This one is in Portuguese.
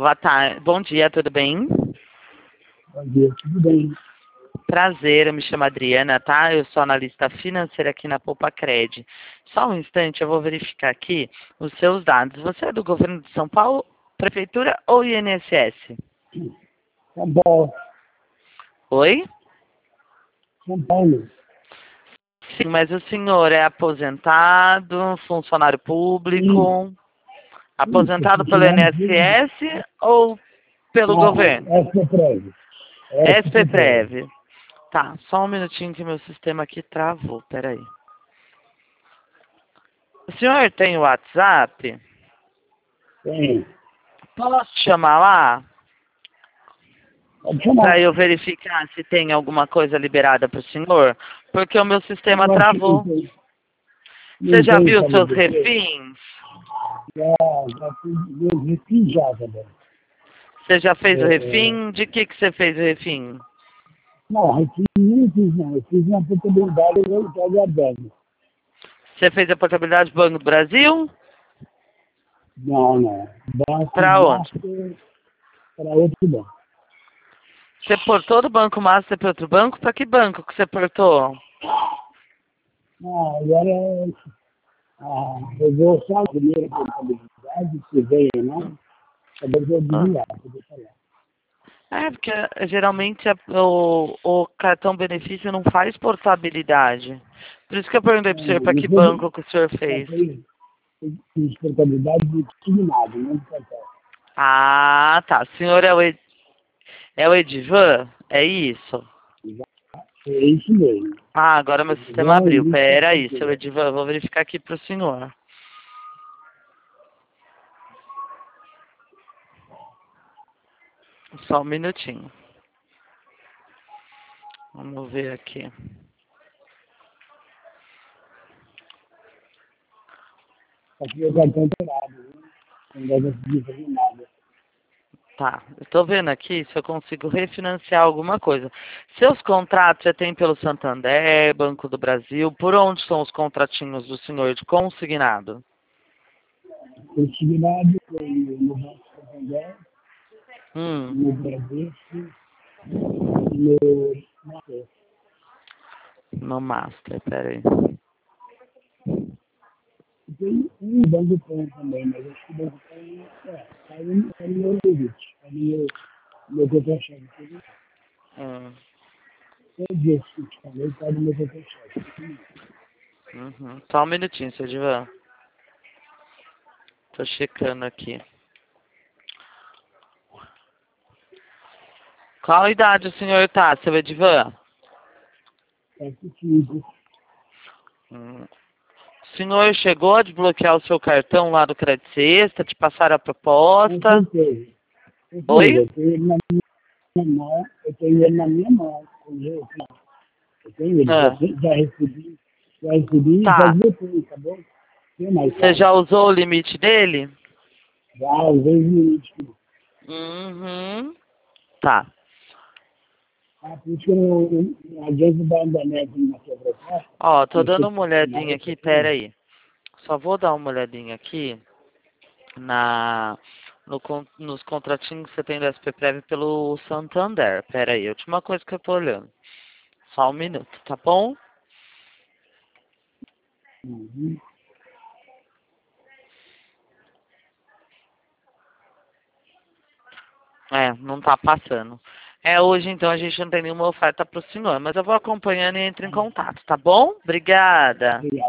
Boa tarde. Bom dia, tudo bem? Bom dia, tudo bem? Prazer, eu me chamo Adriana, tá? Eu sou analista financeira aqui na Poupa-Cred. Só um instante, eu vou verificar aqui os seus dados. Você é do governo de São Paulo, prefeitura ou INSS? São Paulo. Oi? São Paulo. Sim, mas o senhor é aposentado, funcionário público, Sim, aposentado pelo funcionário público. INSS ou pelo governo? SPPREV. SPPREV. SPPrev. Tá, só um minutinho que meu sistema aqui travou, peraí. O senhor tem o WhatsApp? Tem. Posso chamar lá? Pode Para chamar. eu verificar se tem alguma coisa liberada para o senhor? Porque o meu sistema Eu acho que não travou. tem. Você Não já tem viu os como seus depois. refins? Já fiz, eu refiz já também. Você já fez o É, refim? De que você fez o refim? não, refiz não fiz não. Eu fiz uma portabilidade e eu estou aguardando. Você fez a portabilidade do Banco do Brasil? Não. Banco Para onde? Master para outro banco. Você portou do Banco Master para outro banco? Para que banco que você portou? Não, agora eu vou só a primeira portabilidade, se veio ou não. Talvez eu Ah. desviar, poder falar. Porque geralmente o cartão benefício não faz portabilidade. Por isso que eu perguntei para o senhor para que banco que o senhor fez. Fiz portabilidade de consignado, não de cartão. Ah, tá. O senhor é o Edivan? É isso? É isso mesmo. Ah, agora meu sistema Igual abriu. isso, Pera aí, seu certeza. Edivan, eu vou verificar aqui para o senhor. Só um minutinho. Vamos ver aqui. Aqui o cartão parado, né? Não vai conseguir fazer nada. Tá, eu tô vendo aqui se eu consigo refinanciar alguma coisa. Seus contratos você tem pelo Santander, Banco do Brasil, por onde são os contratinhos do senhor de consignado? Consignado foi no Banco Santander, Hum, no Bradesco e no Master. no Master, peraí. E tem um Banco Pan também, mas acho que o Banco Pan tá no meu limite, tá no meu contra-cheque. Hum, Todos esses que te falei tá no meu contra-cheque. uhum. Só um minutinho, seu Edivan. Tô checando aqui. Qual idade o senhor tá, seu Edivan? É possível. Hum. O senhor chegou a desbloquear o seu cartão lá do Crédito Sexta, te passaram a Com proposta? certeza. Com certeza. Oi? Eu tenho ele na minha mão. Eu tenho ele na minha mão. Eu tenho ele. Ah, Já recebi e já tá. desbloqueei, tá bom? Tem mais Você nada. já usou o limite dele? Já usei os limites. Uhum. Tá. Por isso que eu não adianta dar uma neve na sua proposta. Ó, tô Você dando uma tem na olhadinha outra aqui, coisa. pera aí. Só vou dar uma olhadinha aqui na nos contratinhos que você tem do SPPrev pelo Santander. Pera aí, última coisa que eu tô olhando. Só um minuto, tá bom? Uhum. É, não tá passando. Hoje então a gente não tem nenhuma oferta pro senhor, mas eu vou acompanhando e entro em contato, tá bom? Obrigada. Obrigado.